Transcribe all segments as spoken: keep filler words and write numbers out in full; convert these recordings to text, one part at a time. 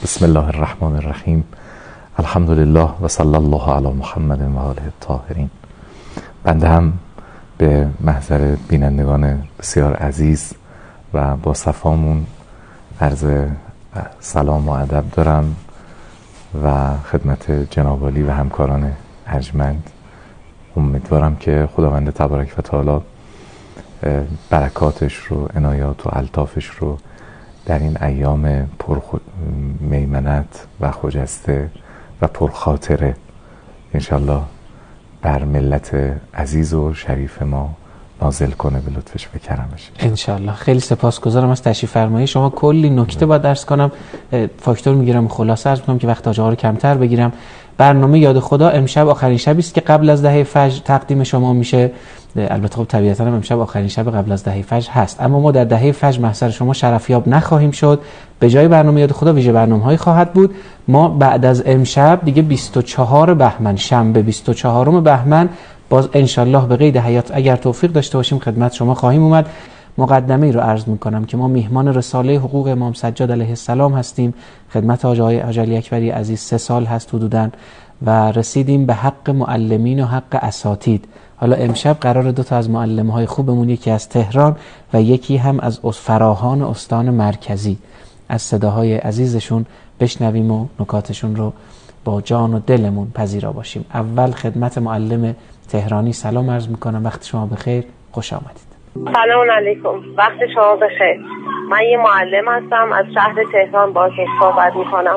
بسم الله الرحمن الرحیم. الحمد لله و صلی الله علی محمد و آله الطاهرین. بنده هم به محضر بینندگان بسیار عزیز و با صفامون عرض سلام و ادب دارم و خدمت جناب عالی و همکاران ارجمند. امیدوارم که خداوند تبارک و تعالی برکاتش رو، عنایات و الطافش رو در این ایام پر میمنت و خجسته و پرخاطره انشالله بر ملت عزیز و شریف ما نازل کنه به لطفش و کرمش انشالله. خیلی سپاسگزارم از تشریف فرمایی شما. کلی نکته باید درس کنم، فاکتور میگیرم، خلاصه عرض میکنم که وقت آجاها رو کمتر بگیرم. برنامه یاد خدا امشب آخرین شبی است که قبل از دهه فجر تقدیم شما میشه. البته خب طبیعتا هم امشب آخرین شب قبل از دهه فجر هست، اما ما در دهه فجر محضر شما شرفیاب نخواهیم شد. به جای برنامه یاد خدا ویژه برنامه‌هایی خواهد بود. ما بعد از امشب دیگه بیست و چهارم بهمن، شنبه بیست و چهارم بهمن، باز انشالله به قید حیات اگر توفیق داشته باشیم خدمت شما خواهیم اومد. مقدمه ای رو عرض میکنم که ما میهمان رساله حقوق امام سجاد علیه السلام هستیم. خدمت حاج آقای علی اکبری عزیز سه سال هست حدوداً و رسیدیم به حق معلمین و حق اساتید. حالا امشب قرار دو تا از معلم‌های خوبمون، یکی از تهران و یکی هم از فراهان استان مرکزی، از صداهای عزیزشون بشنویم و نکاتشون رو با جان و دلمون پذیرا باشیم. اول خدمت معلم تهرانی سلام عرض میکنم. وقت شما بخیر، خوش آمدید. سلام علیکم، وقت شما بخیر. من یه معلم هستم، از شهر تهران با شما صحبت میکنم.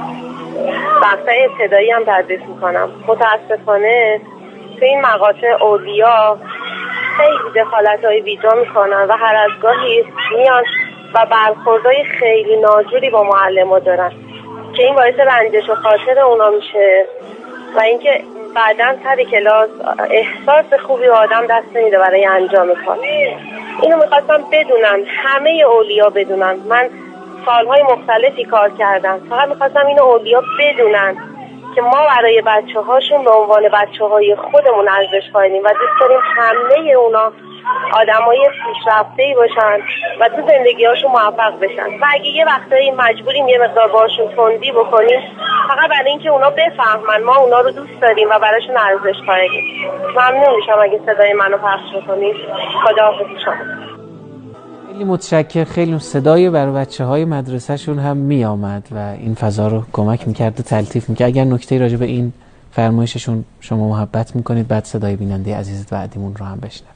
بخشای ابتدایی هم تدریس میکنم. متاسفانه تو این مقاطع اولیا خیلی دخالت‌های بیجا میکنن و هر از گاهی میان و برخوردهای خیلی ناجوری با معلم‌ها دارن که این باعث رنجش و خاطر اونا میشه و اینکه بعداً سر کلاس احساس خوبی و آدم دست نمیده برای انجام کار. اینو میخواستم بدونن، همه اولیا بدونن. من سالهای مختلفی کار کردم، فقط میخواستم اینو اولیا بدونن که ما برای بچه هاشون به عنوان بچه های خودمون ارزش قائلیم و دوست داریم همه اونا آدم های پیشرفته‌ای باشن و تو زندگی هاشون موفق بشن و اگه یه وقتایی مجبوریم یه مقدار باشون تندی بکنیم فقط برای اینکه اونا بفهمن ما اونا رو دوست داریم و براشون ارزش قائلیم. ممنون میشم اگه صدای منو پخش بکنید. خداحافظ شما. خیلی متشکر. خیلی صدای بر بچه های مدرسه شون هم می آمد و این فضا رو کمک میکرد و تلطیف میکرد. اگر نکته راجع به این فرمایششون شما محبت میکنید بعد صدای بیننده عزیزت و عدیمون رو هم بشنوید.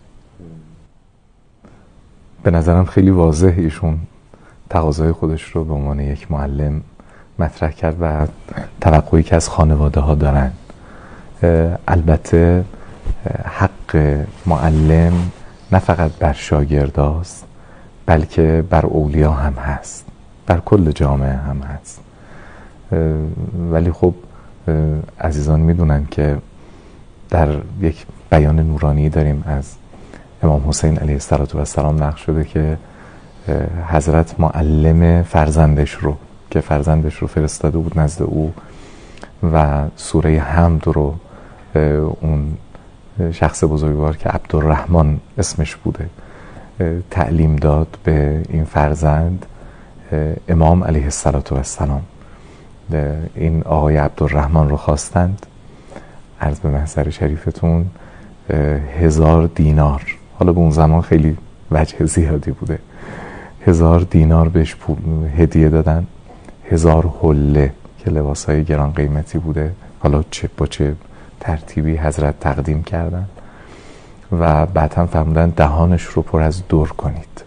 به نظرم خیلی واضح ایشون تقاضای خودش رو به عنوان یک معلم مطرح کرد و توقعی که از خانواده ها دارن. البته حق معلم نه فقط بر شاگرداست بلکه بر اولیا هم هست، بر کل جامعه هم هست. ولی خب عزیزان میدونن که در یک بیان نورانی داریم از امام حسین علیه السلام نقل شده که حضرت معلم فرزندش رو که فرزندش رو فرستاده بود نزد او و سوره حمد رو اون شخص بزرگوار که عبدالرحمن اسمش بوده تعلیم داد به این فرزند. امام علیه السلام این آقای عبدالرحمن رو خواستند، عرض به محضر شریفتون هزار دینار، حالا به اون زمان خیلی وجه زیادی بوده، هزار دینار بهش پول هدیه دادن، هزار حله که لباسای گران قیمتی بوده، حالا چه با چه ترتیبی حضرت تقدیم کردن و بعد هم فرمودن دهانش رو پر از در کنید.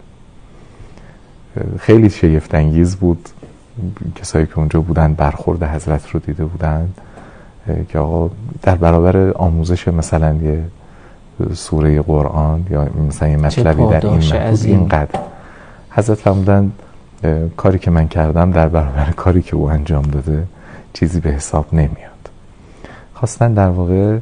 خیلی شگفت انگیز بود. کسایی که اونجا بودن برخورد حضرت رو دیده بودن که آقا در برابر آموزش مثلا یه سوره قرآن یا مثلا یه مطلبی در این محدود اینقدر، حضرت فرمودن کاری که من کردم در برابر کاری که او انجام داده چیزی به حساب نمیاد. خواستن در واقع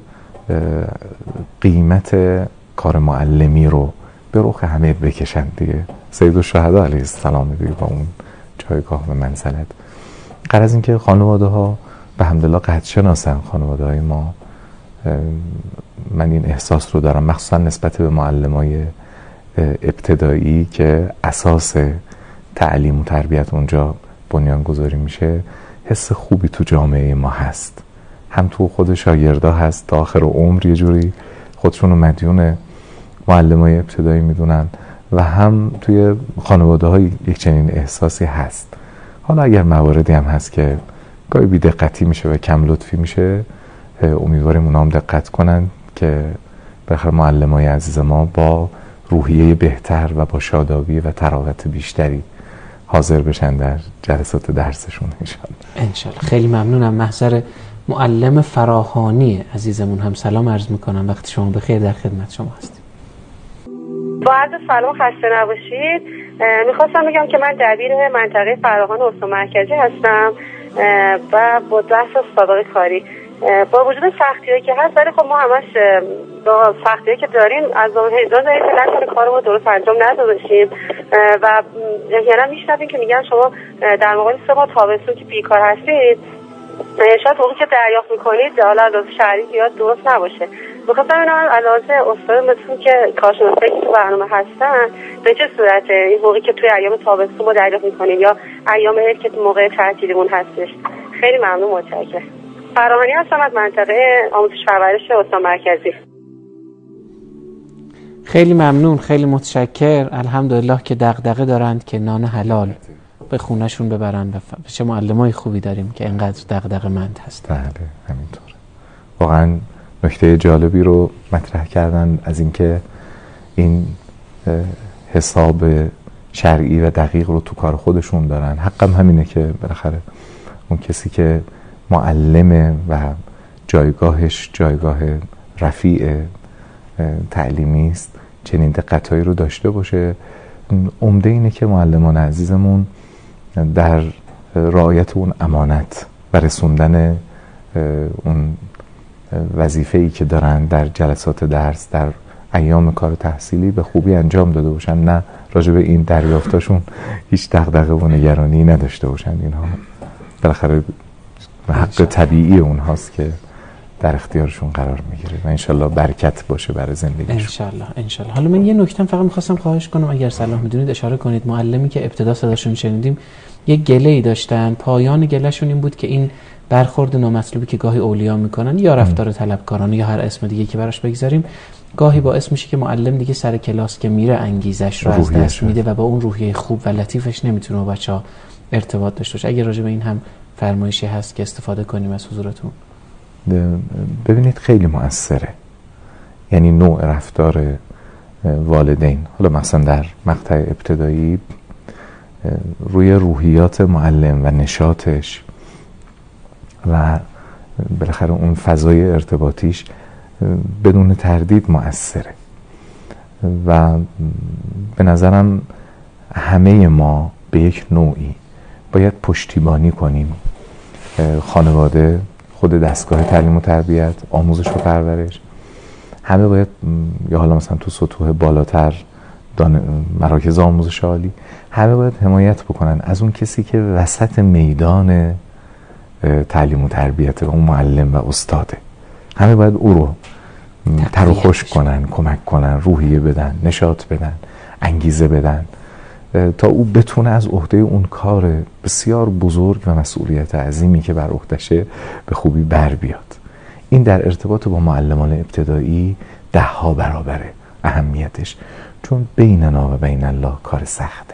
قیمت کار معلمی رو به رخ همه بکشن دیگه. سید الشهدا علیه السلام دیگه با اون جایگاه و منزلت. غرض این که خانواده ها به حمدالله قدر شناسن، خانواده های ما. من این احساس رو دارم مخصوصا نسبت به معلمای ابتدایی که اساس تعلیم و تربیت اونجا بنیان گذاری میشه، حس خوبی تو جامعه ما هست، هم تو خود شاگردا هست، تا آخر عمر یه جوری خودشون رو مدیون معلمای ابتدایی میدونن و هم توی خانواده های یک چنین احساسی هست. حالا اگر مواردی هم هست که گاهی بی دقتی میشه و کم لطفی میشه، امیدواریم اونا هم دقت کنن که بالاخره معلمای عزیز ما با روحیه بهتر و با شادابی و تراوت بیشتری حاضر بشن در جلسات درسشون انشالله. انشالله. خیلی ممنونم. محضر معلم فراهانی عزیزمون هم سلام عرض میکنم. وقتی شما بخیر، در خدمت شما هستیم. با عرض سلام، خسته نباشید. میخواستم بگم که من دبیر منطقه فراهان استان مرکزی هستم و با ده سال سابقه کاری. با وجود سختی‌هایی که هست، ولی خب ما همش با سختی‌هایی که داریم از اون هیزان داریم که نکنه کارمون درست انجام ندادیم و احیانا میشنویم که میگن شما در مقابل سه ماه تابستون که بیکار هستید، شاید حقوقی که دریافت میکنید حالا از شهری زیاد درست نباشه. میخواستم اینو علاوه استادمتون که کارشناسایی که تو برنامه هستن، به چه صورته این حقوقی که توی ایام تابستون ما دریافت میکنیم یا ایام عید که موقع تعطیلیمون هستش؟ خیلی ممنون، متشکرم. فراهانی هستم از منطقه آموزش پرورش استان مرکزی. خیلی ممنون، خیلی متشکر. الحمدلله که دغدغه دارند که نان حلال به خونهشون ببرن و چه معلمای خوبی داریم که اینقدر دغدغه‌مند هستن. بله همینطوره. واقعا نکته جالبی رو مطرح کردن از اینکه این حساب شرعی و دقیق رو تو کار خودشون دارن. حقم همینه که بالاخره اون کسی که معلمه و جایگاهش جایگاه رفیع تعلیمی است چنین دقتایی رو داشته باشه. عمده اینه که معلمان عزیزمون در رعایت اون امانت و رسوندن اون وظیفه‌ای که دارن در جلسات درس در ایام کار تحصیلی به خوبی انجام داده باشن، نه راجع به این دریافتاشون هیچ دغدغه و نگرانی نداشته باشن. اینها بالاخره حق طبیعی اونهاست که در اختیارشون قرار میگیره و انشالله برکت باشه برای زندگیشون. انشالله انشالله. حالا من یه نکته فقط میخواستم خواهش کنم اگر صلاح میدونید اشاره کنید. معلمی که ابتدا صداشون شنیدیم یه گله‌ای داشتن، پایان گلهشون این بود که این برخورد نامطلوبی که گاهی اولیا میکنن یا رفتار طلبکارانه یا هر اسم دیگه که براش بگذاریم، گاهی باعث میشه که معلم دیگه سر کلاس که میره انگیزش رو از دست میده و با اون روحیه خوب و لطیفش نمیتونه با بچه‌ها ارتباط داشته باشه. اگه راجع به این هم فرمایشی هست که استفاده کنیم از حضورتون. ببینید خیلی مؤثره، یعنی نوع رفتار والدین، حالا مثلا در مقطع ابتدایی روی روحیات معلم و نشاطش و بالاخره اون فضای ارتباطیش بدون تردید مؤثره و به نظرم همه ما به یک نوعی باید پشتیبانی کنیم. خانواده، خود دستگاه تعلیم و تربیت، آموزش و پرورش، همه باید، یا حالا مثلا تو سطوح بالاتر مراکز آموزش عالی، همه باید حمایت بکنن از اون کسی که وسط میدان تعلیم و تربیت، اون معلم و استاده. همه باید او رو تر و خوش کنن، کمک کنن، روحیه بدن، نشاط بدن، انگیزه بدن تا او بتونه از عهده اون کار بسیار بزرگ و مسئولیت عظیمی که بر عهدشه به خوبی بر بیاد. این در ارتباط با معلمان ابتدایی ده ها برابره اهمیتش، چون بیننا و بین الله کار سخته.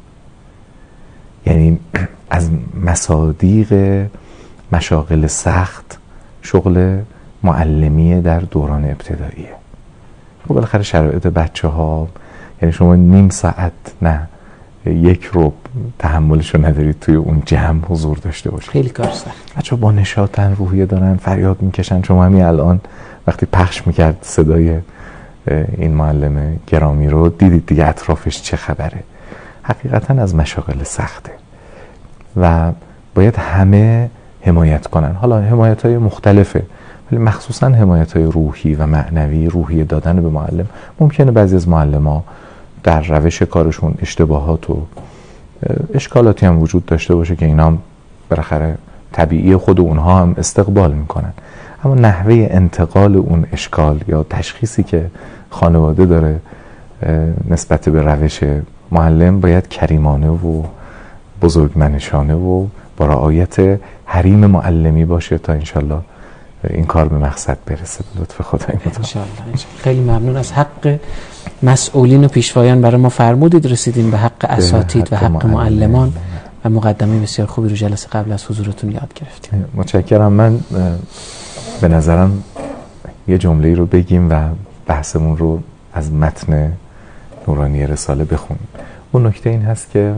یعنی از مصادیق مشاغل سخت شغل معلمی در دوران ابتداییه. خب بالاخره شرایط بچه ها، یعنی شما نیم ساعت نه یک رو تحملشو ندارید توی اون جمع حضور داشته باشید. خیلی کار سخت. بچه با نشاطن، روحیه دارن، فریاد میکشن. شما همین الان وقتی پخش میکرد صدای این معلم گرامی رو دیدید دیگه اطرافش چه خبره. حقیقتا از مشاغل سخته و باید همه حمایت کنن. حالا حمایت های مختلفه، ولی مخصوصا حمایت های روحی و معنوی، روحیه دادن به معلم. ممکنه بعضی از معلم ها در روش کارشون اشتباهات و اشکالاتی هم وجود داشته باشه که اینا هم بالاخره طبیعی خود اونها هم استقبال میکنن، اما نحوه انتقال اون اشکال یا تشخیصی که خانواده داره نسبت به روش معلم باید کریمانه و بزرگمنشانه و با رعایت حریم معلمی باشه تا انشالله این کار به مقصد برسه به لطف خدای متعال. انشالله. خیلی ممنون. از حق مسئولین و پیشوایان برای ما فرمودید، رسیدیم به حق اساتید و حق معلمان و مقدمه بسیار خوبی رو جلسه قبل از حضورتون یاد گرفتیم. متشکرم. من به نظرم یه جمله‌ای رو بگیم و بحثمون رو از متن نورانی رساله بخونیم. اون نکته این هست که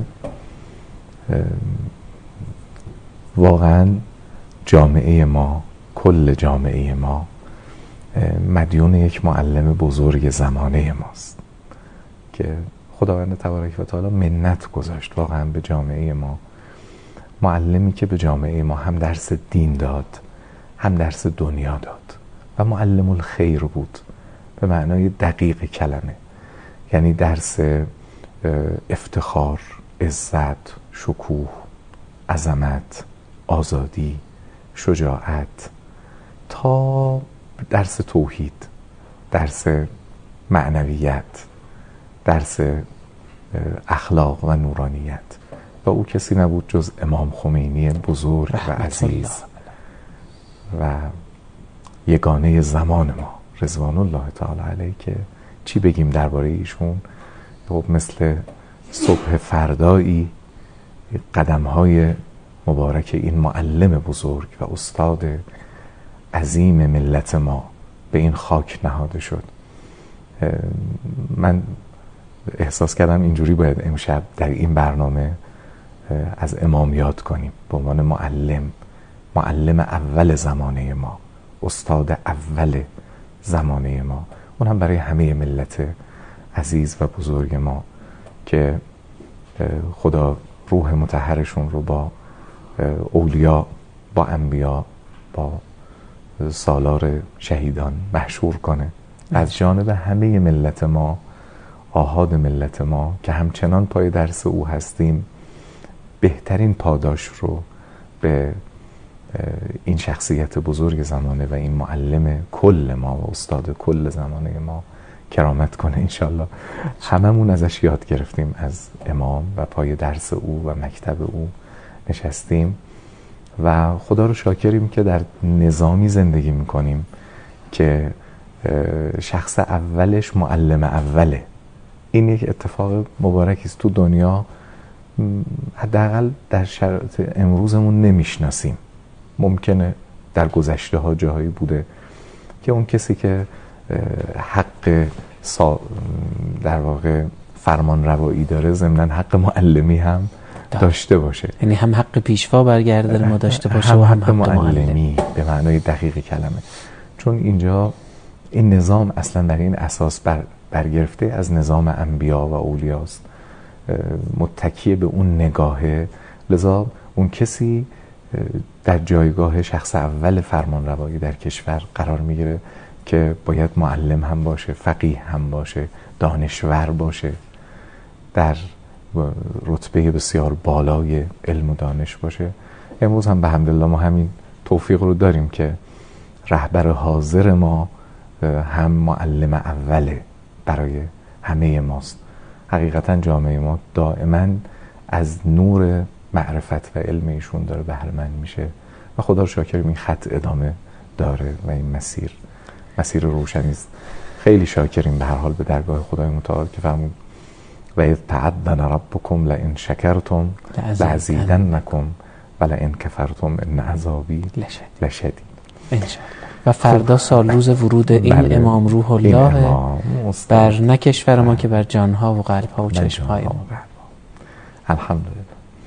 واقعا جامعه ما، کل جامعه ما مدیون یک معلم بزرگ زمانه ماست که خداوند تبارک و تعالی منت گذاشت واقعا به جامعه ما. معلمی که به جامعه ما هم درس دین داد، هم درس دنیا داد و معلم الخیر بود به معنای دقیق کلمه، یعنی درس افتخار، عزت، شکوه، عظمت، آزادی، شجاعت، تا درس توحید، درس معنویت، درس اخلاق و نورانیت. و او کسی نبود جز امام خمینی بزرگ و عزیز و یگانه زمان ما رضوان الله تعالی علیه که چی بگیم درباره ایشون. خب مثل صبح فردایی قدم‌های مبارک این معلم بزرگ و استاد عظیم ملت ما به این خاک نهاده شد. من احساس کردم اینجوری باید امشب در این برنامه از امام یاد کنیم به عنوان معلم، معلم اول زمانه ما، استاد اول زمانه ما، اون هم برای همه ملت عزیز و بزرگ ما که خدا روح مطهرشون رو با اولیا، با انبیا، با سالار شهیدان محشور کنه. از جانب همه ملت ما، آحاد ملت ما که همچنان پای درس او هستیم، بهترین پاداش رو به این شخصیت بزرگ زمانه و این معلم کل ما و استاد کل زمانه ما کرامت کنه انشالله. هممون ازش یاد گرفتیم، از امام و پای درس او و مکتب او نشستیم و خدا رو شاکریم که در نظامی زندگی میکنیم که شخص اولش معلم اوله. این یک اتفاق مبارکی است تو دنیا، حداقل در شرایط امروزمون نمیشناسیم. ممکنه در گذشته ها جاهایی بوده که اون کسی که حق در واقع فرمان روایی داره ضمناً حق معلمی هم داشته باشه، یعنی هم حق پیشوا برگرده ما داشته باشه هم و هم حق, حق معلمی, معلمی به معنای دقیق کلمه. چون اینجا این نظام اصلا در این اساس بر برگرفته از نظام انبیا و اولیاست، متکی به اون نگاهه. لذا اون کسی در جایگاه شخص اول فرمان روایی در کشور قرار میگیره که باید معلم هم باشه، فقیه هم باشه، دانشور باشه، در رتبه بسیار بالای علم و دانش باشه. امروز هم به حمدالله ما همین توفیق رو داریم که رهبر حاضر ما هم معلم اوله برای همه ماست. حقیقتا جامعه ما دائما از نور معرفت و علم ایشون داره بهره مند میشه و خدا رو شاکریم این خط ادامه داره و این مسیر مسیر روشنی است. خیلی شاکریم به هر حال به درگاه خدای متعال که فرمود و اذ تعذن ربکم لئن شکرتم لازیدنکم ولئن کفرتم ان عذابی لشدید. انشاءالله. و فردا سال روز ورود این بله. امام روح الله بر نه کشور ما که بر جانها و قلبها و چشمهای ما. الحمدلله.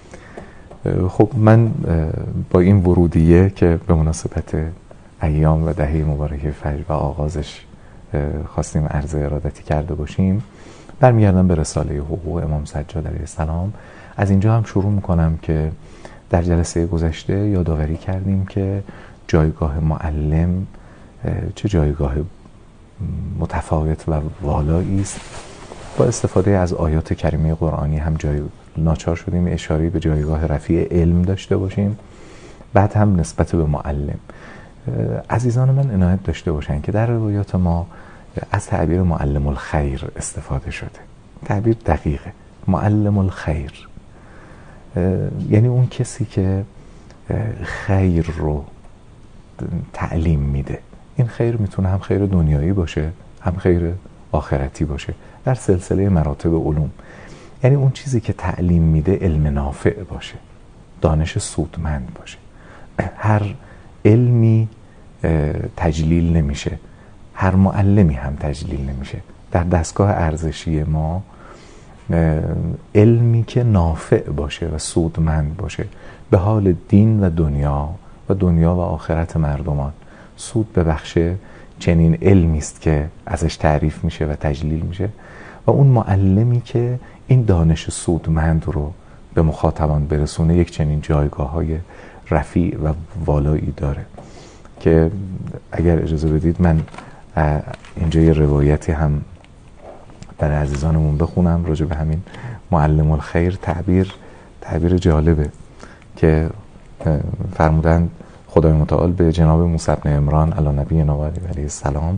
خب من با این ورودیه که به مناسبت ایام و دهه مبارکه فجر و آغازش خواستیم عرض ارادتی کرده باشیم، برمیگردم به رساله حقوق امام سجاد علیه السلام. از اینجا هم شروع میکنم که در جلسه گذشته یادآوری کردیم که جایگاه معلم چه جایگاه متفاوت و والایی است. با استفاده از آیات کریمه قرآنی هم جای ناچار شدیم اشاره به جایگاه رفیع علم داشته باشیم، بعد هم نسبت به معلم. عزیزان من عنایت داشته باشن که در روایات ما از تعبیر معلم الخیر استفاده شده. تعبیر دقیقه، معلم الخیر، یعنی اون کسی که خیر رو تعلیم میده. این خیر میتونه هم خیر دنیایی باشه، هم خیر آخرتی باشه، در سلسله مراتب علوم. یعنی اون چیزی که تعلیم میده علم نافع باشه، دانش سودمند باشه. هر علمی تجلیل نمیشه، هر معلمی هم تجلیل نمیشه. در دستگاه ارزشی ما علمی که نافع باشه و سودمند باشه به حال دین و دنیا و دنیا و آخرت مردمان سود ببخشه، چنین علمی است که ازش تعریف میشه و تجلیل میشه. و اون معلمی که این دانش سودمند رو به مخاطبان برسونه یک چنین جایگاه‌های رفیع و والایی داره که اگر اجازه بدید من اینجا یه روایتی هم در عزیزانمون بخونم راجع به همین معلم الخیر. تعبیر تعبیر جالبه که فرمودند خدای متعال به جناب موسی بن عمران علی نبینا و علیه السلام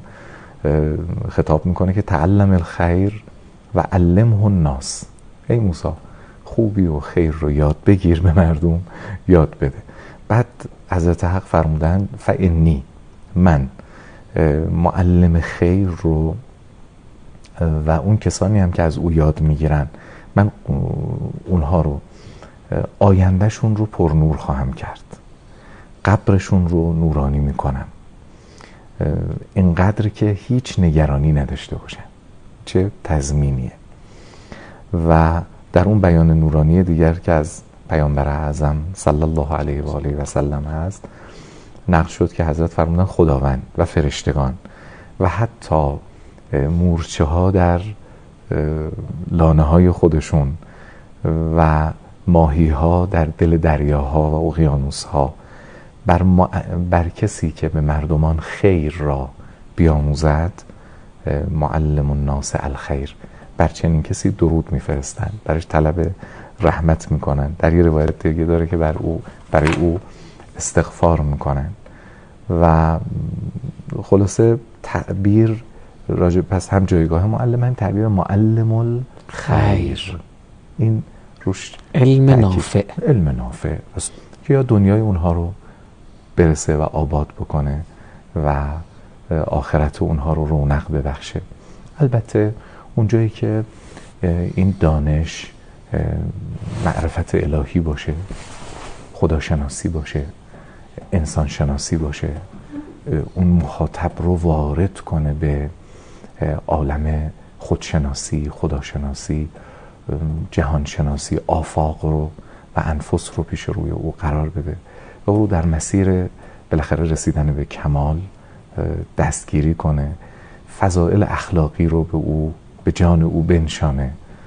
خطاب میکنه که تعلم الخیر و علمه الناس. ای موسی خوبی و خیر رو یاد بگیر، به مردم یاد بده. بعد حضرت حق فرمودند فانی، من معلم خیر رو و اون کسانی هم که از او یاد میگیرن من اونها رو آیندهشون رو پر نور خواهم کرد، قبرشون رو نورانی میکنم، اینقدر که هیچ نگرانی نداشته باشن. چه تضمینیه. و در اون بیان نورانی دیگر که از پیامبر اعظم صلی الله علیه و آله و سلم هست نقل شد که حضرت فرمودن خداوند و فرشتگان و حتی مورچه ها در لانه های خودشون و ماهی ها در دل دریاها و اقیانوس ها بر, ما... بر کسی که به مردمان خیر را بیاموزد معلم الناس الخیر، بر چنین کسی درود میفرستند، برش طلب رحمت میکنن. در یه روایت دیگه داره که بر او برای او استغفار میکنن. و خلاصه تعبیر راجع پس هم جایگاه معلم هم تعبیر معلم الخیر، این روش علم نافع علم نافع که یا دنیای اونها رو برسه و آباد بکنه و آخرت اونها رو رونق ببخشه. البته اونجایی که این دانش معرفت الهی باشه، خداشناسی باشه، انسان شناسی باشه، اون مخاطب رو وارد کنه به عالم خودشناسی، خداشناسی، جهانشناسی، آفاق رو و انفس رو پیش روی او قرار بده و او در مسیر بالاخره رسیدن به کمال دستگیری کنه، فضائل اخلاقی رو به او به جان او بنشانه،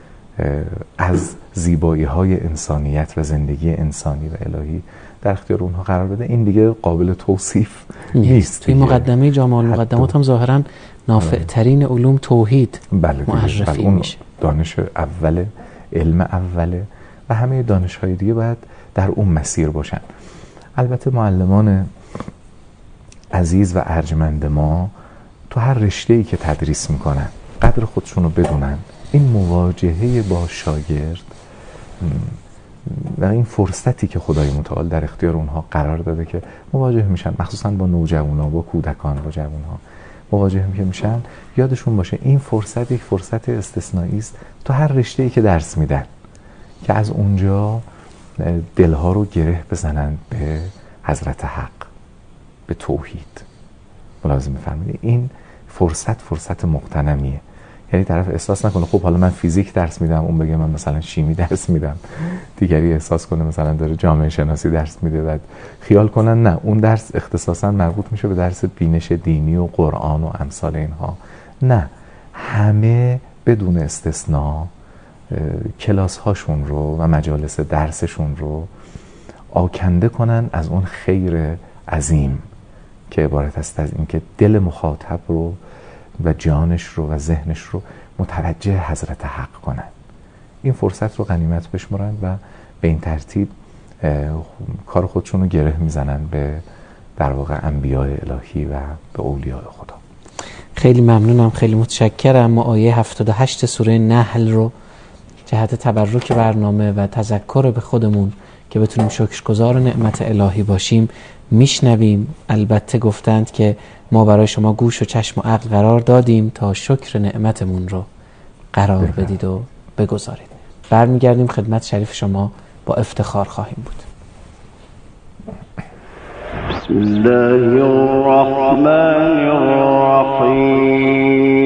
از زیبایی های انسانیت و زندگی انسانی و الهی در اختیار اونها قرار بده. این دیگه قابل توصیف نیست. توی مقدمه جامع المقدمات هم ظاهرا نافع ترین علوم توحید بله معرفی بله اون میشه. دانش اوله، علم اوله و همه دانش های دیگه باید در اون مسیر باشن. البته معلمان عزیز و ارجمند ما تو هر رشته‌ای که تدریس میکنن قدر خودشون رو بدونن. این مواجهه با شاگرد و این فرصتی که خدای متعال در اختیار اونها قرار داده که مواجه میشن، مخصوصا با نوجوانا، با کودکان، با جوانها مواجه میشن، یادشون باشه این فرصت یک فرصت استثنایی است تو هر رشته‌ای که درس میدن که از اونجا دلها رو گره بزنن به حضرت حق، به توحید. ملاحظه می‌فرمایید این فرصت فرصت مغتنمیه. یعنی طرف احساس نکنه خب حالا من فیزیک درس میدم، اون بگه من مثلا شیمی درس میدم، دیگری احساس کنه مثلا داره جامعه شناسی درس میده، بعد خیال کنن نه اون درس اختصاصا مربوط میشه به درس بینش دینی و قرآن و امثال اینها. نه، همه بدون استثناء کلاس هاشون رو و مجالس درسشون رو آکنده کنن از اون خیر عظیم که عبارت است از این که دل مخاطب رو و جانش رو و ذهنش رو متوجه حضرت حق کنن. این فرصت رو غنیمت بشمرن و به این ترتیب کار خودشون رو گره میزنن به در واقع انبیاء الهی و به اولیاء خدا. خیلی ممنونم، خیلی متشکرم. ما آیه هفتاد و هشت سوره نحل رو جهت تبرک برنامه و تذکر به خودمون که بتونیم شکرگزار نعمت الهی باشیم میشنویم. البته گفتند که ما برای شما گوش و چشم و عقل قرار دادیم تا شکر نعمتمون رو قرار بدید و بگذارید. برمیگردیم خدمت شریف شما، با افتخار خواهیم بود. بسم الله الرحمن الرحیم.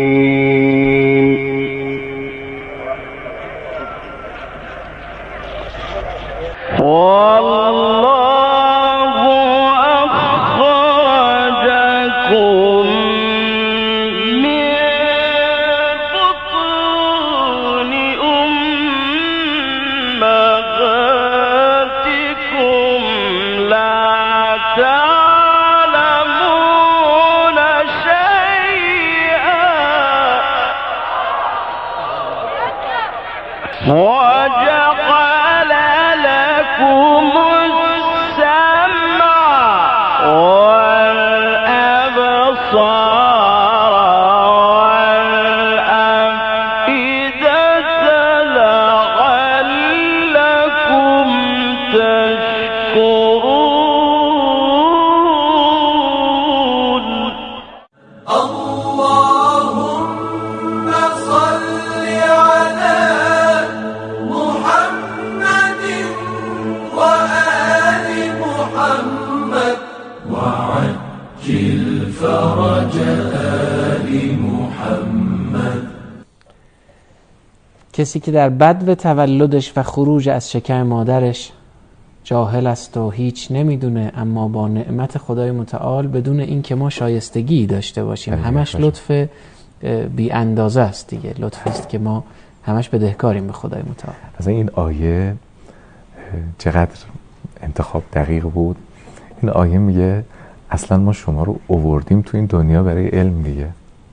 کسی که در بدو تولدش و خروج از شکم مادرش جاهل است و هیچ نمیدونه، اما با نعمت خدای متعال بدون این که ما شایستگی داشته باشیم، همش لطف بی اندازه است دیگه، لطفی است که ما همش بدهکاریم به خدای متعال. از این آیه چقدر انتخاب دقیق بود. این آیه میگه اصلا ما شما رو آوردیم تو این دنیا برای علم دیگه،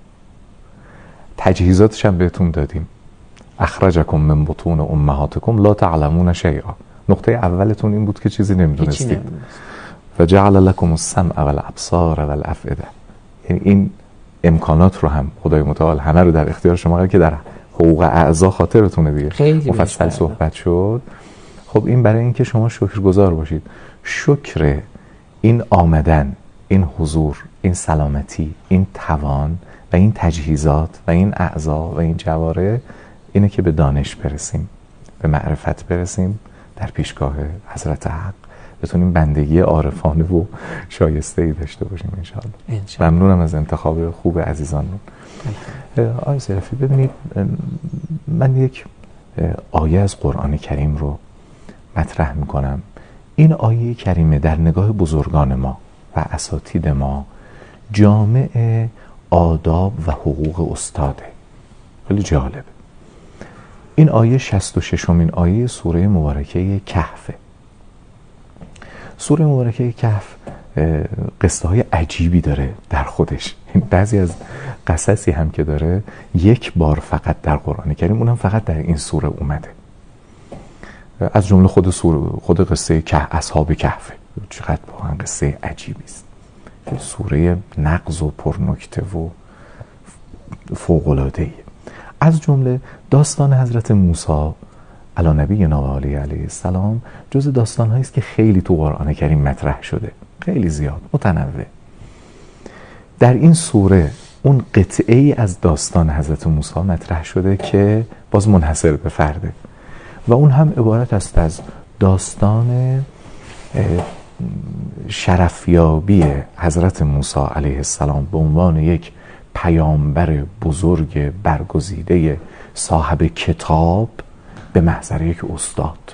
تجهیزاتش هم بهتون دادیم. اخرجکم من بطون امهاتکم لا تعلمون شیئا. نقطه اولتون این بود که چیزی نمیدونستید. و جعل لکم السمع والابصار والافئده. یعنی این امکانات رو هم خدای متعال همه رو در اختیار شما قرار که در حقوق اعضا خاطرتونه دیگه خیلی مفصل صحبت شد. خب این برای اینکه شما شکرگزار باشید. شکر این آمدن، این حضور، این سلامتی، این توان و این تجهیزات و این اعضا و این جواره اینه که به دانش برسیم، به معرفت برسیم، در پیشگاه حضرت حق بتونیم بندگی عارفانه و شایسته ای داشته باشیم انشاءالله. ممنونم از انتخاب خوب عزیزانمون. آقای ظریفی ببینید، من یک آیه از قرآن کریم رو مطرح میکنم. این آیه کریمه در نگاه بزرگان ما و اساتید ما جامع آداب و حقوق استاده. خیلی جالبه. این آیه شصت و ششمین آیه سوره مبارکه کهفه. سوره مبارکه کهف قصه های عجیبی داره در خودش. بعضی از قصصی هم که داره یک بار فقط در قرآن کریم، اونم فقط در این سوره اومده. از جمله خود سوره، خود قصه که اصحاب کهفه چقدر واقعا قصه عجیبی است. سوره نغز و پرنکته و فوق‌العاده‌ای. از جمله داستان حضرت موسی علی نبینا و علیه السلام جز داستان‌هایی است که خیلی تو قرآن کریم مطرح شده، خیلی زیاد، متنوع. در این سوره اون قطعه‌ای از داستان حضرت موسی مطرح شده که باز منحصر به فرده و اون هم عبارت است از داستان شرفیابی حضرت موسی علیه السلام به عنوان یک پیامبر بزرگ برگزیده صاحب کتاب به محضر یک استاد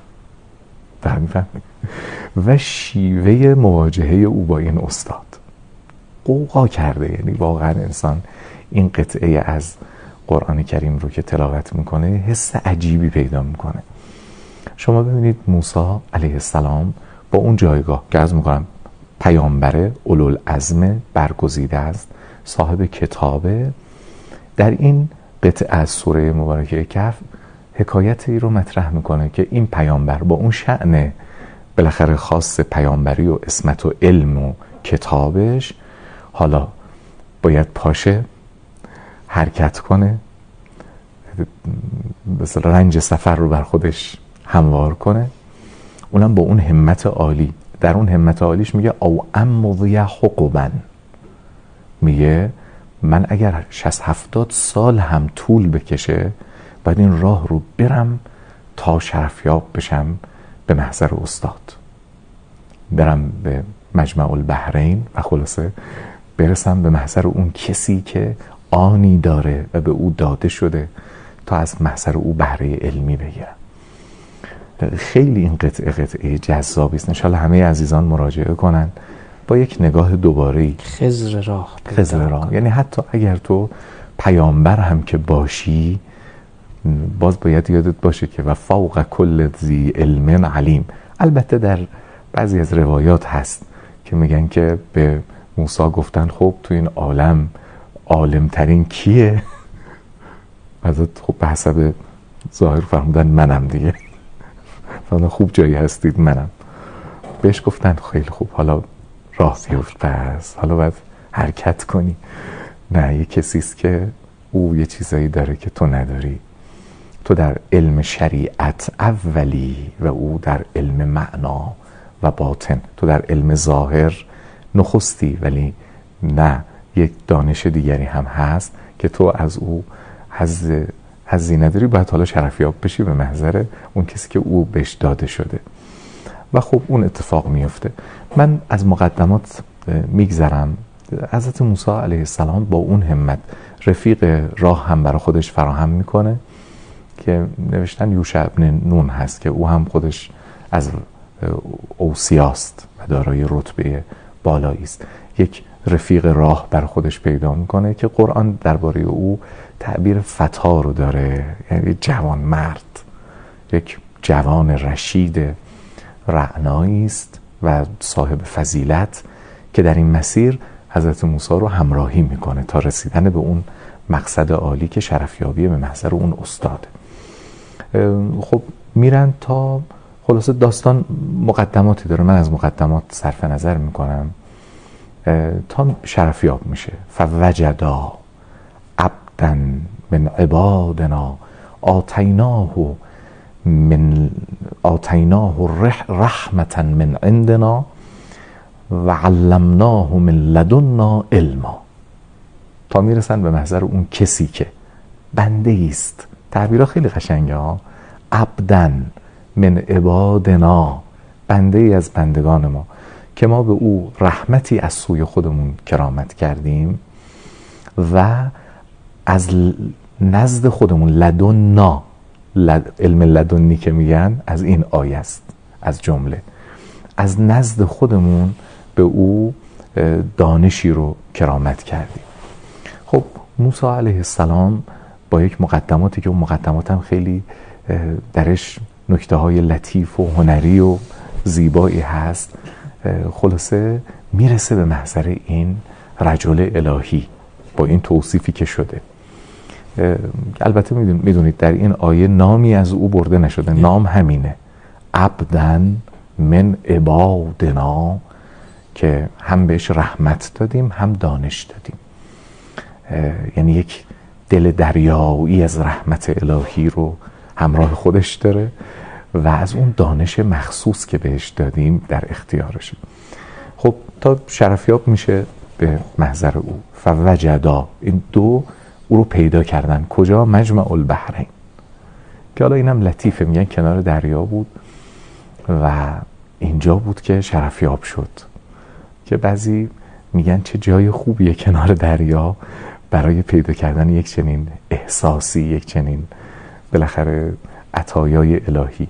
و شیوه مواجهه او با این استاد. قوقا کرده، یعنی واقعا انسان این قطعه از قرآن کریم رو که تلاوت میکنه حس عجیبی پیدا میکنه. شما ببینید موسی علیه السلام با اون جایگاه که از میکنم پیامبر اولوالعزم برگزیده است، صاحب کتابه، در این قطعه از سوره مبارکه کهف حکایتی رو مطرح میکنه که این پیامبر با اون شأن بالاخره خاص پیامبری و عصمت و علم و کتابش حالا باید پاشه، حرکت کنه، مثلا رنج سفر رو بر خودش هموار کنه اونم با اون همت عالی. در اون همت عالیش میگه او امضی حقبا، میگه من اگر شصت هفتاد سال هم طول بکشه باید این راه رو برم تا شرفیاب بشم به محضر استاد، برم به مجمع البحرین و خلاصه برسم به محضر اون کسی که آنی داره و به او داده شده تا از محضر او بهره علمی بگیرم. خیلی این قطعه قطعه جذابی است. انشالله همه عزیزان مراجعه کنن با یک نگاه دوباره‌ای. خضر راه خضر راه، یعنی حتی اگر تو پیامبر هم که باشی باز باید یادت باشه که و فوق کل ذی علم علیم. البته در بعضی از روایات هست که میگن که به موسی گفتن خب تو این عالم عالم ترین کیه؟ ازت خب به حسب ظاهر فرمودن منم دیگه، فرمودن خوب جایی هستید منم. بهش گفتن خیلی خوب حالا راه بیفت، پس حالا باید حرکت کنی. نه، یه کسیست که او یه چیزایی داره که تو نداری. تو در علم شریعت اولی و او در علم معنا و باطن. تو در علم ظاهر نخستی ولی نه، یک دانش دیگری هم هست که تو از او حظ حظی نداری، باید حالا شرفیاب بشی به محضر اون کسی که او بهش داده شده و خب اون اتفاق میفته. من از مقدمات میگذرم. حضرت موسی علیه السلام با اون همت رفیق راه هم برای خودش فراهم میکنه که نوشتن یوشع ابن نون هست که او هم خودش از اوصیاست و دارای رتبه بالایی است. یک رفیق راه برای خودش پیدا میکنه که قرآن درباره او تعبیر فتا رو داره، یعنی جوان مرد، یک جوان رشید رعنایی است و صاحب فضیلت که در این مسیر حضرت موسی رو همراهی میکنه تا رسیدن به اون مقصد عالی که شرفیابی به محضر اون استاده. خب میرن تا خلاصه داستان مقدماتی داره، من از مقدمات صرف نظر میکنم تا شرفیاب میشه. فوجدا عبدا من عبادنا آتیناه من آتیناه رحمتا من عندنا و علمناه من لدنا علما، تا میرسن به محضر اون کسی که بنده است. تعبیرها خیلی قشنگه ها. عبدن من عبادنا، بنده ای از بندگان ما که ما به او رحمتی از سوی خودمون کرامت کردیم و از نزد خودمون لدنا، لد علم لدنی که میگن از این آیه است، از جمله از نزد خودمون به او دانشی رو کرامت کردیم. خب موسی علیه السلام با یک مقدماتی که اون مقدمات هم خیلی درش نکته های لطیف و هنری و زیبایی هست، خلاصه میرسه به محضر این رجل الهی با این توصیفی که شده. البته میدونید در این آیه نامی از او برده نشده، نام همینه، عبدن من عبادنا، که هم بهش رحمت دادیم هم دانش دادیم. یعنی یک دل دریایی از رحمت الهی رو همراه خودش داره و از اون دانش مخصوص که بهش دادیم در اختیارشه. خب تا شرفیاب میشه به محضر او. فوجدا، این دو او رو پیدا کردن. کجا؟ مجمع البحرین، که حالا اینم لطیفه، میگن کنار دریا بود و اینجا بود که شرفیاب شد، که بعضی میگن چه جای خوبیه کنار دریا برای پیدا کردن یک چنین احساسی، یک چنین بالاخره عطایای الهی.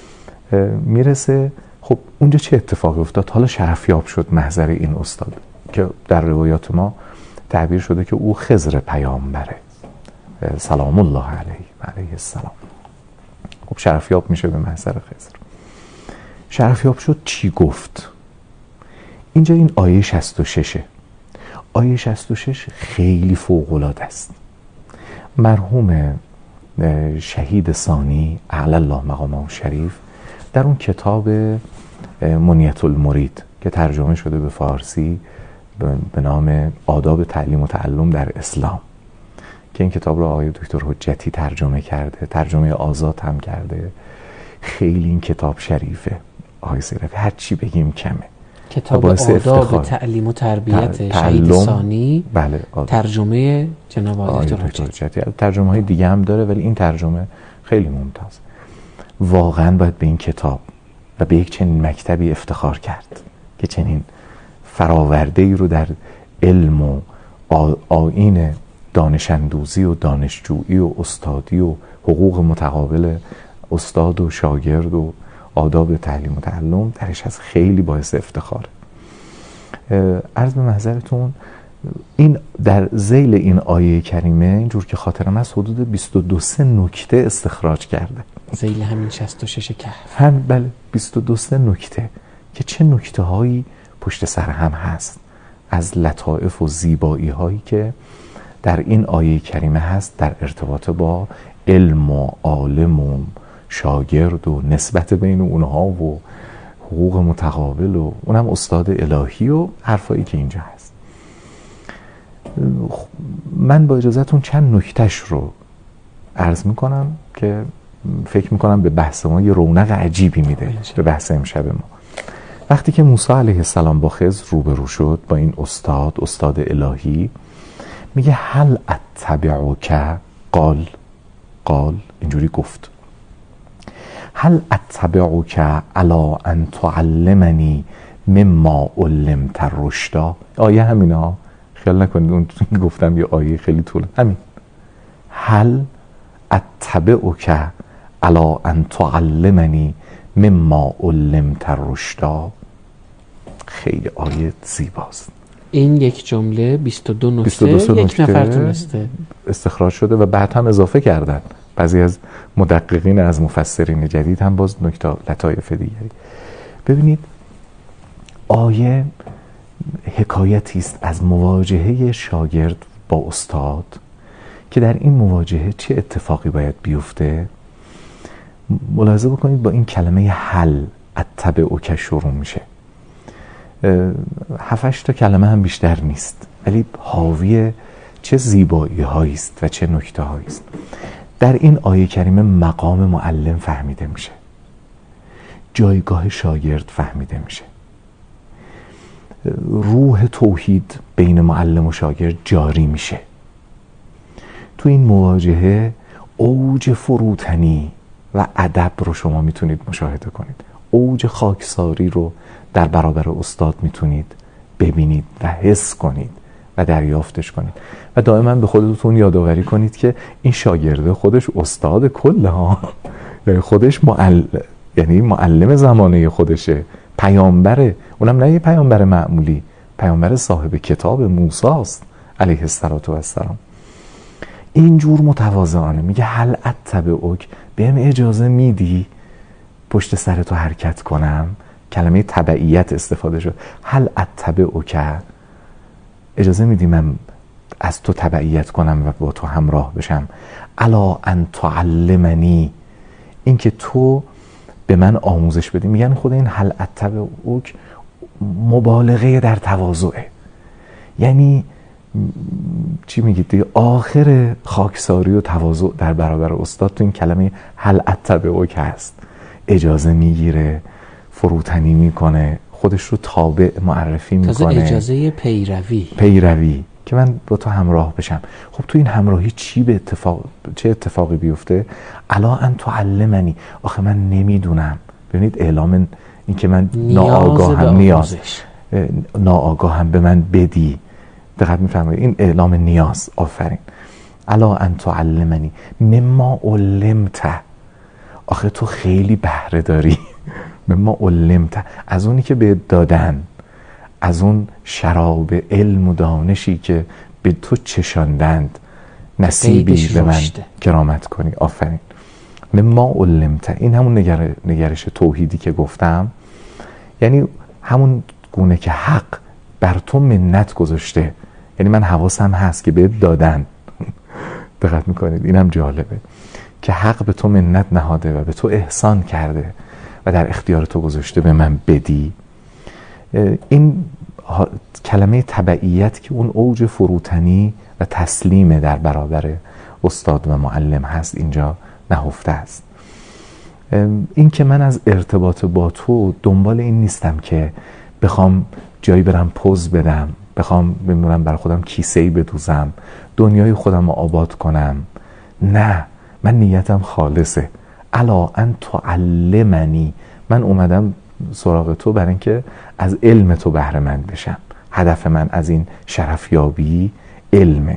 میرسه خب اونجا چه اتفاقی افتاد؟ حالا شرفیاب شد محضر این استاد که در روایات ما تعبیر شده که او خضر پیامبره سلام الله علیه و علیه السلام. خب شرفیاب میشه به محضر خضر. شرفیاب شد، چی گفت؟ اینجا این آیه شصت و شش، آیه شصت و شش خیلی فوق‌العاده است. مرحوم شهید ثانی اعلی الله مقامه شریف در اون کتاب منیت المرید که ترجمه شده به فارسی به نام آداب تعلیم و تعلم در اسلام، که این کتاب رو آقای دکتر حجتی ترجمه کرده، ترجمه آزاد هم کرده، خیلی این کتاب شریفه. آقای سیرفی، هر چی بگیم کمه. کتاب آداب تعلیم و تربیت شهید ثانی، بله، ترجمه جناب آقای دکتر حجتی. ترجمه های دیگه هم داره ولی این ترجمه خیلی ممتاز. واقعا باید به این کتاب و به یک چنین مکتبی افتخار کرد که چنین فراورده ای رو در علم و آیین دانشندوزی و دانشجویی و استادی و حقوق متقابل استاد و شاگرد و آداب تعلیم و تعلم درش از خیلی باعث افتخاره. عرض به محضرتون این در ذیل این آیه کریمه اینجور که خاطرم از حدود بیست و دو سه نکته استخراج کرده. ذیل همین شصت و شش کهف. هم بله، بیست و دو سه نکته که چه نکته هایی پشت سر هم هست از لطائف و زیبایی هایی که در این آیه کریمه هست در ارتباط با علم و عالم و شاگرد و نسبت بین اونها و حقوق متقابل و اونم استاد الهی و حرفایی که اینجا هست. من با اجازهتون چند نکتهش رو عرض میکنم که فکر میکنم به بحث ما یه رونق عجیبی میده، به بحث امشب ما. وقتی که موسی علیه السلام با خضر روبرو شد، با این استاد استاد الهی، میگه هل اتبعک، قال قال اینجوری گفت، هل اتبعک علی ان تعلمنی مما علمت رشدا. آیه همینا، خیال نکنید اون گفتم یه آیه خیلی طوله، همین هل اتبعک علی ان تعلمنی مما علمت رشدا. خیلی آیه زیباست. این یک جمله بیست و دو نکته یک نفر تونسته استخراج شده و بعد هم اضافه کردن بعضی از مدققین از مفسرین جدید هم باز نکته لطایف دیگری. ببینید آیه حکایتی است از مواجهه شاگرد با استاد که در این مواجهه چه اتفاقی باید بیفته. ملاحظه بکنید با این کلمه هل اتبعک شروع میشه. هفتش تا کلمه هم بیشتر نیست ولی حاوی چه زیبایی هایی است و چه نکته هایی است. در این آیه کریمه مقام معلم فهمیده میشه، جایگاه شاگرد فهمیده میشه، روح توحید بین معلم و شاگرد جاری میشه. تو این مواجهه اوج فروتنی و ادب رو شما میتونید مشاهده کنید، اوج خاکساری رو در برابر استاد میتونید ببینید و حس کنید و دریافتش کنید و دائما به خودتون یادآوری کنید که این شاگرده خودش استاد کله ها، یعنی خودش معلم، یعنی معلم زمانه خودشه، پیامبره، اونم نه یه پیامبر معمولی، پیامبر صاحب کتاب موسی است علیه السلام. اینجور متواضعانه میگه هل اتبعک، بهم اجازه میدی پشت سر تو حرکت کنم. کلمه تبعیت استفاده شد. هل اتبعک، اجازه میدی من از تو تبعیت کنم و با تو همراه بشم. الا ان تعلمنی، این که تو به من آموزش بدی. میگن خود این هل اتبعک مبالغه در تواضعه، یعنی چی میگید دیگه، آخر خاکساری و تواضع در برابر استاد تو این کلمه هل اتبعک هست. اجازه میگیره، فروتنی میکنه، خودش رو تابع معرفی میکنه، تازه اجازه پیروی پیروی که من با تو همراه بشم. خب تو این همراهی چی به اتفاق چه اتفاقی بیفته؟ الا ان تعلمنی، آخه من نمیدونم. ببینید اعلام این که من ناآگاه هم نیاز ناآگاه هم به من بدی. دقت میفرمایید این اعلام نیاز. آفرین. الا ان تعلمنی مما علمت، آخه تو خیلی بهره داری مما علمت، از اونی که بهت دادن، از اون شراب علم و دانشی که به تو چشاندند، نصیبی به من کرامت کنی. آفرین. مما علمت، این همون نگر... نگرش توحیدی که گفتم، یعنی همون گونه که حق بر تو منت گذاشته، یعنی من حواسم هست که بهت دادن. دقت میکنید اینم جالبه که حق به تو منت نهاده و به تو احسان کرده و در اختیار تو گذاشته به من بدی. این کلمه تبعیت که اون اوج فروتنی و تسلیم در برابر استاد و معلم هست اینجا نهفته است. این که من از ارتباط با تو دنبال این نیستم که بخوام جایی برم پوز بدم، بخوام بمیرم برای خودم کیسه‌ای بدوزم، دنیای خودم رو آباد کنم. نه، من نیتم خالصه. الا ان تعلمنی، من اومدم سراغ تو برای اینکه از علم تو بهره مند بشم. هدف من از این شرفیابی علمه.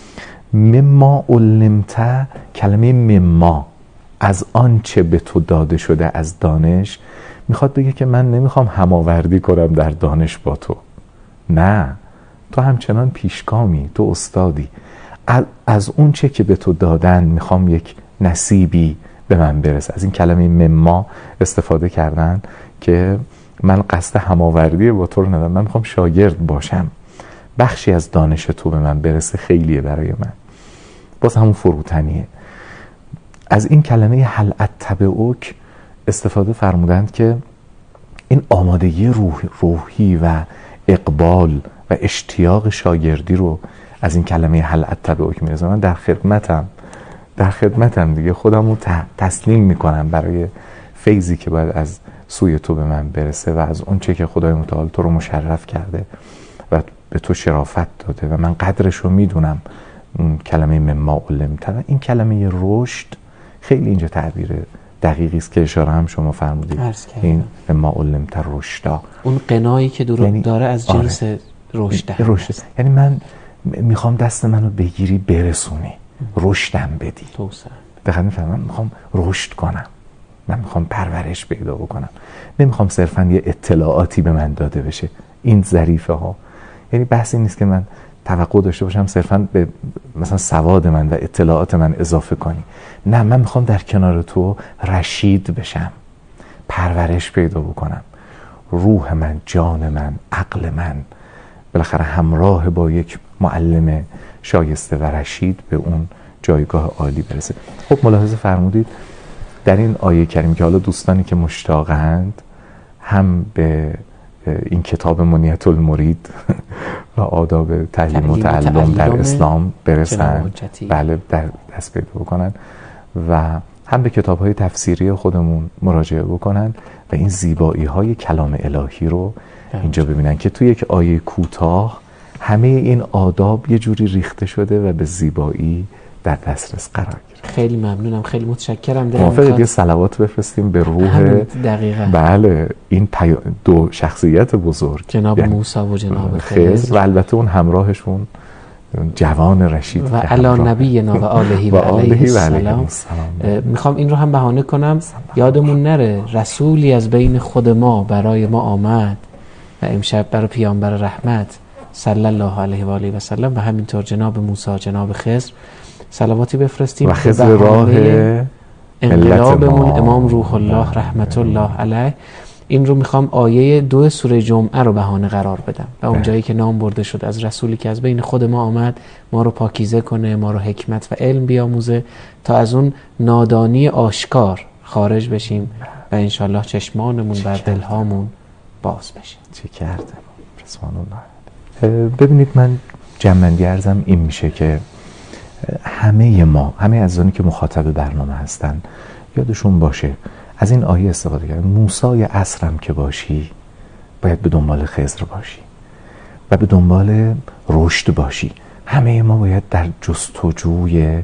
مما علمت، کلمه مما، از آنچه به تو داده شده از دانش، میخواد بگه که من نمیخوام هماوردی کنم در دانش با تو. نه، تو همچنان پیشگامی، تو استادی. از, از اون چه که به تو دادن میخوام یک نصیبی به من برسه. از این کلمه مما استفاده کردن که من قصد هماوردی با تو رو ندارم، من میخوام شاگرد باشم، بخشی از دانش تو به من برسه خیلیه برای من. باز همون فروتنیه. از این کلمه هل اتبعک استفاده فرمودند که این آمادگی روح، روحی و اقبال و اشتیاق شاگردی رو از این کلمه هل اتبعک میرسه. من در خدمتم در خدمتم دیگه، خودم رو تسلیم میکنم برای فیضی که باید از سوی تو به من برسه و از اون چه که خدای متعال تو رو مشرف کرده و به تو شرافت داده و من قدرش رو میدونم. اون کلمه مما علمت، این کلمه رشد خیلی اینجا تعبیر دقیقی است که اشاره هم شما فرمودید. این مما علمت رشدا، اون قنایی که درو یعنی داره از جنس آره. رشد رشد. یعنی من میخوام دست منو بگیری برسونی، رشدم بدی. توسعه. دقیقاً میفهمم. من میخوام رشد کنم، من میخوام پرورش پیدا بکنم، نمیخوام صرفاً یه اطلاعاتی به من داده بشه. این ظریفه ها، یعنی بحثی نیست که من توقع داشته باشم صرفاً به مثلا سواد من و اطلاعات من اضافه کنی. نه، من میخوام در کنار تو رشید بشم، پرورش پیدا بکنم. روح من، جان من، عقل من بالاخره همراه با یک معلم شایسته و رشید به اون جایگاه عالی برسه. خب ملاحظه فرمودید در این آیه کریم که حالا دوستانی که مشتاقند هم به این کتاب منیت المرید و آداب تعلیم و تعلم در اسلام برسن، بله، در دست پیدا بکنن و هم به کتاب‌های تفسیری خودمون مراجعه بکنن و این زیبایی‌های کلام الهی رو اینجا ببینن که توی یک آیه کوتاه همه این آداب یه جوری ریخته شده و به زیبایی در دسترس قرار گرفته. خیلی ممنونم، خیلی متشکرم. موافقید یه صلوات بفرستیم به روح دقیقاً بله این پی... دو شخصیت بزرگ، جناب یعنی موسی و جناب خضر و البته اون همراهشون جوان رشید و علی نبینا و آله و علیه السلام. میخوام این رو هم بهانه کنم یادمون نره رسولی از بین خود ما برای ما آمد و امشب برای پیامبر رحمت صلی الله علیه و آله و سلم و همینطور جناب موسی، جناب خضر صلواتی بفرستیم و خضر راه انقلابمون امام روح الله رحمت الله علیه. این رو میخوام آیه دو سوره جمعه رو بهانه قرار بدم و اون جایی که نام برده شد از رسولی که از بین خود ما آمد ما رو پاکیزه کنه، ما رو حکمت و علم بیاموزه تا از اون نادانی آشکار خارج بشیم و انشالله چشمانمون بر دلهامون باز بشه. چه کرده رسوان الله. ببینید من جمع‌بندی عرضم این میشه که همه ما، همه عزیزانی که مخاطب برنامه هستن یادشون باشه از این آیه استفاده کردن. موسی عصرم که باشی باید به دنبال خضر باشی و به دنبال رشد باشی. همه ما باید در جستجوی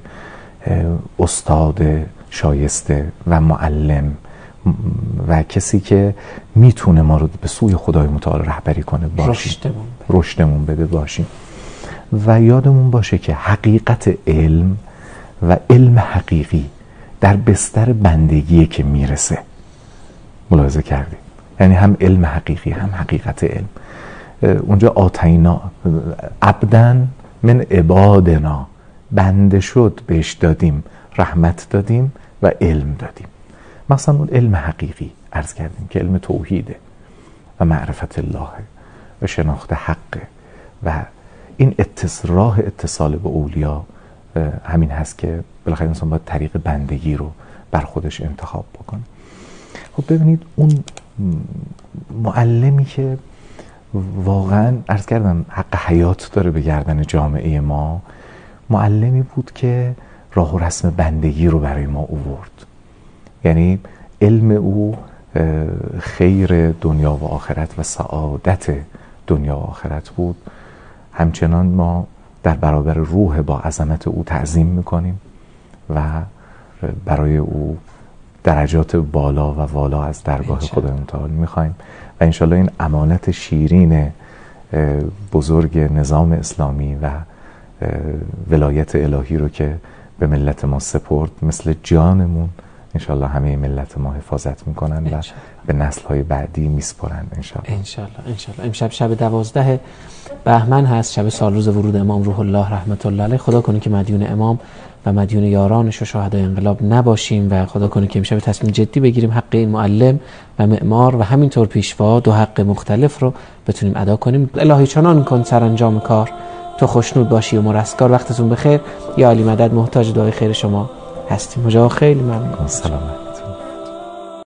استاد شایسته و معلم و کسی که میتونه ما رو به سوی خدای متعال رهبری کنه باشیم، رشدمون, رشدمون بده باشیم و یادمون باشه که حقیقت علم و علم حقیقی در بستر بندگیه که میرسه. ملاحظه کردید؟ یعنی هم علم حقیقی هم حقیقت علم. اونجا آتینا عبدن من عبادنا، بنده شد بهش دادیم، رحمت دادیم و علم دادیم. مثلا اون علم حقیقی عرض کردیم که علم توحیده و معرفت الله و شناخت حقه و این اتص... راه اتصال به اولیا همین هست که بالاخره انسان باید طریق بندگی رو بر خودش انتخاب بکنه. خب ببینید اون معلمی که واقعا عرض کردم حق حیات داره به گردن جامعه ما، معلمی بود که راه و رسم بندگی رو برای ما آورد. یعنی علم او خیر دنیا و آخرت و سعادت دنیا و آخرت بود. همچنان ما در برابر روح با عظمت او تعظیم میکنیم و برای او درجات بالا و والا از درگاه خدای متعال میخوایم و انشالله این امانت شیرین بزرگ نظام اسلامی و ولایت الهی رو که به ملت ما سپرد مثل جانمون انشالله همه ملت ما حفاظت میکنن و به نسل‌های بعدی میسپرن انشالله. انشالله انشالله. امشب شب دوازده بهمن هست، شب سالروز ورود امام روح الله رحمت الله علیه. خدا کنه که مدیون امام و مدیون یارانش و شهدای انقلاب نباشیم و خدا کنه که امشب تصمیم جدی بگیریم حق این معلم و معمار و همینطور پیشوا دو حق مختلف رو بتونیم ادا کنیم. الهی چنان کن سرانجام کار، تو خوشنود باشی و مرستگار. وقتتون بخیر. یا علی مدد محتاج دعای خیر شما هستیم. مجا خیلی ممنون. سلام.